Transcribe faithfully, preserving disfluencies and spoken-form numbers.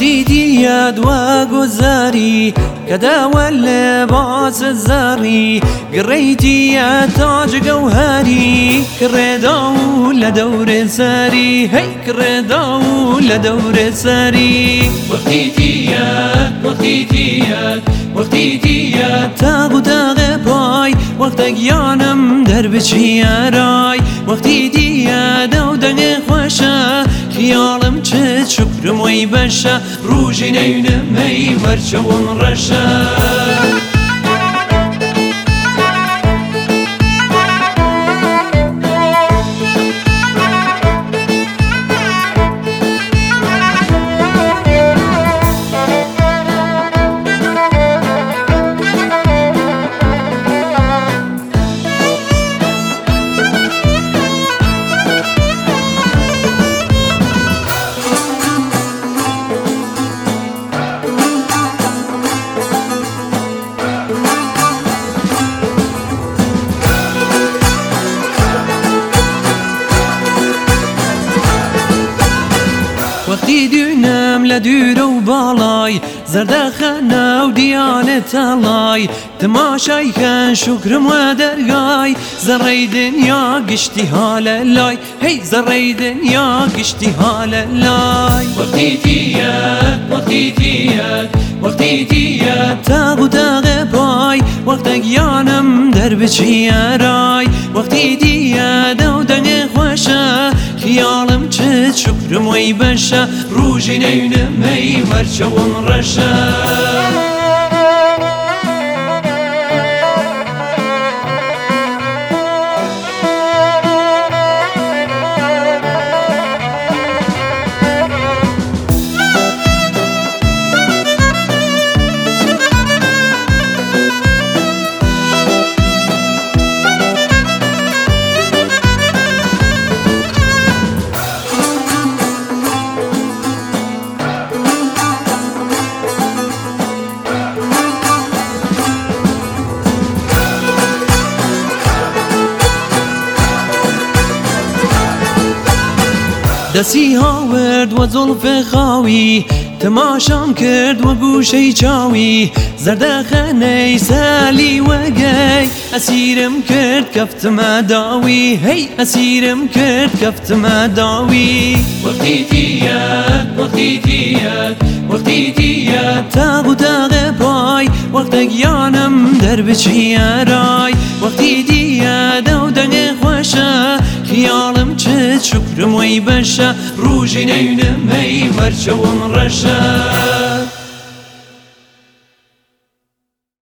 وقتی دیاد و گذاری کداوە لێباس زاری گڕیتیە تاج گەوهری کڕێدا و لە دەورێ ساری هەی کڕێدا و لە دەورێ ساری وقتی دیاد وقتی دیاد وقتی دیاد تاغ و تاغێ پای وەختە گیانم دەربچیە ڕای وەختی دیادە و دەنگێ خۆشە خیاڵم چ شکرم وەی بەشە ڕوژی نەیونمەی وەرچەوم ڕەشە وەختی دوونم لە دوورە و باڵای زەردەخەنە و دیانێت تەڵای تماشای کەن شوکرم وە دەرگای زەڕەی دنیا گشتی هالە لای هەی زەڕەی دنیا گشتی هالە لای وەختی دیاد وەختی دیاد وەختی دیاد تاغ و تاغێ پای وەختە گیانم دەربچیە ڕای وەختی دیادە و دەنگێ خۆشە خیاڵم چ شکرم وەی بەشە ڕوژی نەیونمەی وەرچەوم ڕەشە دەسی هاورد وە زوڵفێ خاوی تماشام کرد وە گوشەی چاوی زەردەخەنەی سالی وەگەی ئەسیرم کرد کەفتمە داوی هەی ئەسیرم کرد کەفتمە داوی وەختی دیاد وەختی دیاد وەختی دیاد تاغ و تاغێ پای وەختە گیانم دەربچیە ڕای وەختی دیادە و دەنگێ خۆشە خیاڵم چ شکرم وەی بەشە ڕوژی نەیونمەی وەرچەوم ڕەشە